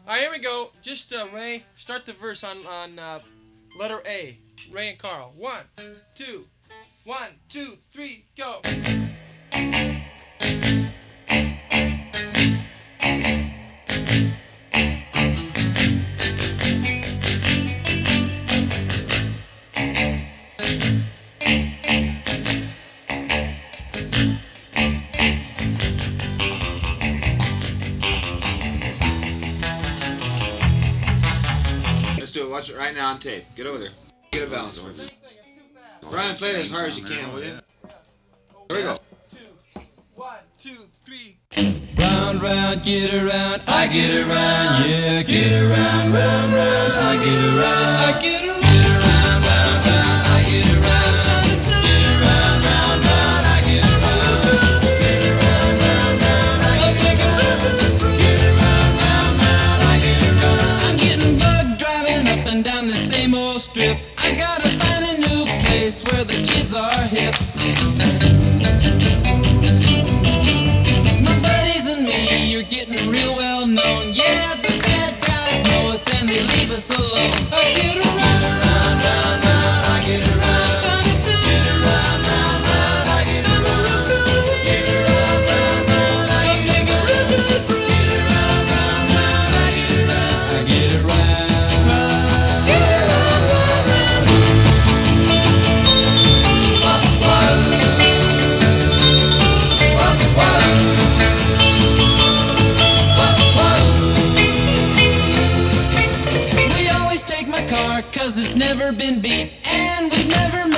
All right, here we go. Just Ray, start the verse on letter A. Ray and Carl. One, two, three, go. Let's do it. Watch it right now on tape. Get over there. Get a balance over there. Brian, play it as hard as you can, will you? Here we go. One, two, three. Round, round, get around, I get around, yeah, get around, round, round, I get around, I get around, round, round, round, I get around, get around, round, round, I get around, get around, round, round, I get around, get around, round, round, I get around. I'm getting bugged driving up and down the same old strip. I gotta find a new place where the kids are hip. You're getting real well known. Yeah, the bad guys know us and they leave us alone. I get around, round, round, round, I get around, get around, round, round, I get around, get around, round, round, I get around, get around, round, round, I get around, I get around, get around, round, round. Car, 'cause it's never been beat, and we've never